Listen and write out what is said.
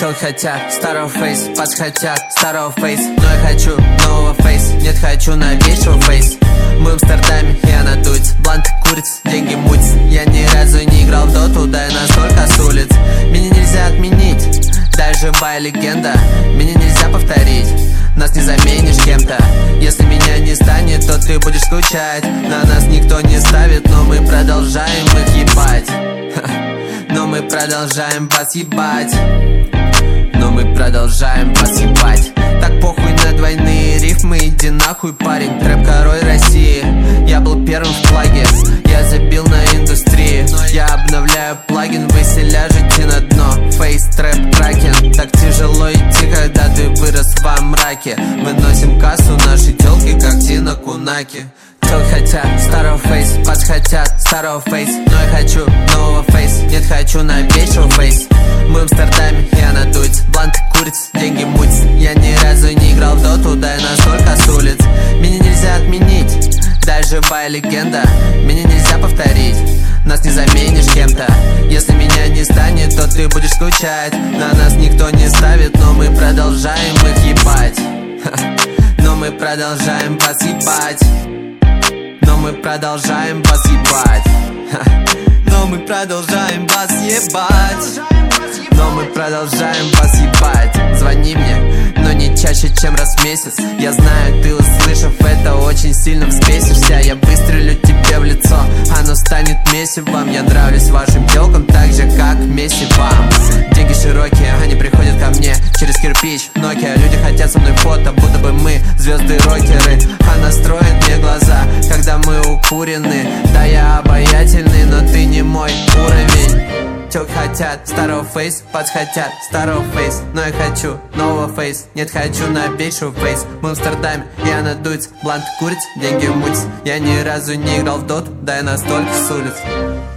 Телки хотят старого фейс, пацы хотят старого фейс, но я хочу нового фейс, нет, хочу новейшего фейс. Мы в Амстердаме, я надуется, бланты курица, деньги мутятся. Я ни разу не играл в доту, да и настолько с улиц. Меня нельзя отменить, даже живая легенда. Меня нельзя повторить, нас не заменишь кем-то. Если меня не станет, то ты будешь скучать. На нас никто не ставит, но мы продолжаем их ебать. Но мы продолжаем вас ебать. Но мы продолжаем вас ебать. Так похуй на двойные рифмы, иди нахуй, парень. Трэп-король России, я был первым в флаге. Я забил на индустрии, я обновляю плагин. Вы все ляжете на дно, фейс, трэп, кракен. Так тяжело идти, когда ты вырос во мраке. Выносим кассу, наши тёлки, как Тина Кунаки. Телки хотят старого фейс, пацы хотят старого фейс, но я хочу нового фейс, нет, хочу новейшего фейс. Мы в Амстердаме, я надуется, бланты курица, деньги мутятся. Я ни разу не играл в доту, да и настолько с улиц. Меня нельзя отменить, даже живая легенда. Меня нельзя повторить, нас не заменишь кем-то. Если меня не станет, то ты будешь скучать. На нас никто не ставит, но мы продолжаем их ебать. Но мы продолжаем вас ебать. Но мы продолжаем вас ебать. Но мы продолжаем вас ебать. Но мы продолжаем вас ебать. Звони мне, но не чаще, чем раз в месяц. Я знаю, ты, услышав это, очень сильно взбесишься. Я выстрелю тебе в лицо, оно станет месивом. Я нравлюсь вашим телкам так же, как Месси вам. Деньги широкие, они приходят ко мне через кирпич, Nokia. Люди хотят со мной фото, будто бы мы звезды-рокеры. Она строит мне глаза, когда мы укурены. Да, я обаятельный, но ты не мой уровень. Телки хотят старого фейс, пацы хотят старого фейс, но я хочу нового фейс, нет, хочу новейшего фейс. Мы в Амстердаме, я надуется, бланты курица, деньги мутятся. Я ни разу не играл в доту, да и настолько с улиц.